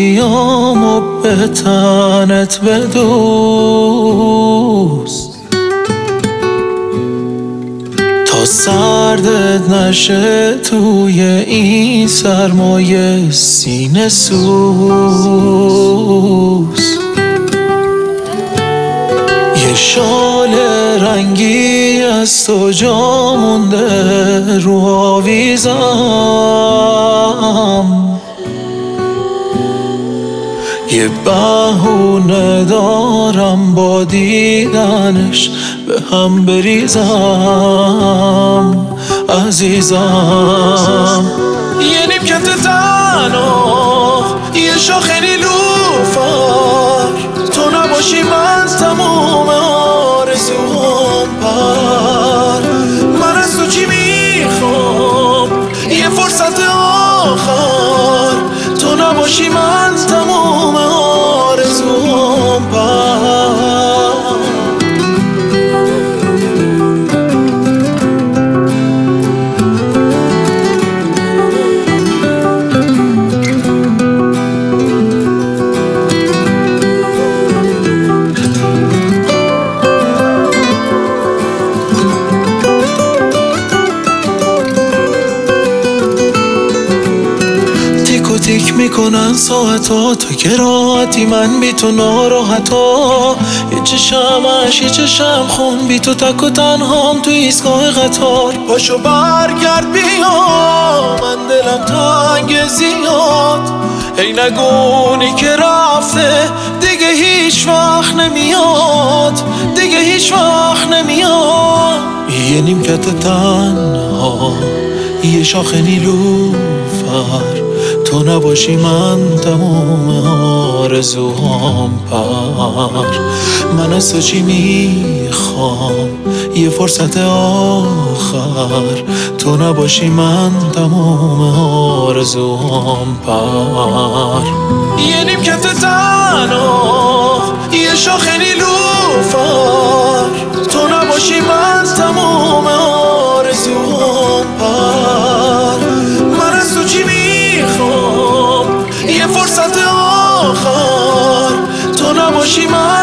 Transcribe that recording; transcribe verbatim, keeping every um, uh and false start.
بیام و به تنت بدوز تا سردت نشه توی این سرمایه سینه سوز. یه شال رنگی از تو جا مونده رو آویزم، یه بهونه دارم با دیدنش به هم بریزم عزیزم. یه نیمکت تنها، یه شاخ نیلوفر، تو نباشی من تموم آرزوام پر. من از تو چی میخوام؟ یه فرصت آخر، تو نباشی من تموم آرزوام پر. تیک میکنن ساعتا تا که راحتی من بی تو ناراحتا. یه چشمش یه چشم خون بی تو تک و تنهام تو ایستگاه قطار. پاشو برگرد بیا من دلم تنگ زیاد، ای نگونی که رفته دیگه هیچ وقت نمیاد، دیگه هیچ وقت نمیاد. یه نیمکت تنها، یه شاخ نیلوفر، تو نباشی من تموم آرزوهام پر. من از تو چی میخوام؟ یه فرصت آخر، تو نباشی من تموم آرزوهام پر. یه نیمکت تنها، یه شاخ نیلوفر، تو نباشی من تموم آرزوهام پر. من از تو چی میخوام؟ یه فرصت آخر، تو نباشی من